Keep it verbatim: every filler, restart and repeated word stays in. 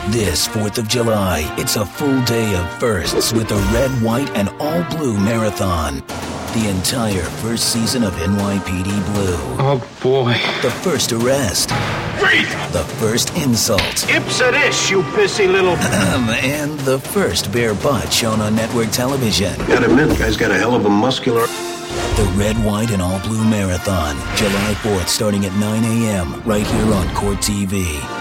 This fourth of July, it's a full day of firsts with the Red, White, and All Blue Marathon. The entire first season of N Y P D Blue. Oh, boy. The first arrest. Freeze! The first insult. Ipsa this, you pissy little... and the first bare butt shown on network television. Gotta admit, the guy's got a hell of a muscular... The Red, White, and All Blue Marathon. July fourth, starting at nine a.m. right here on Court T V.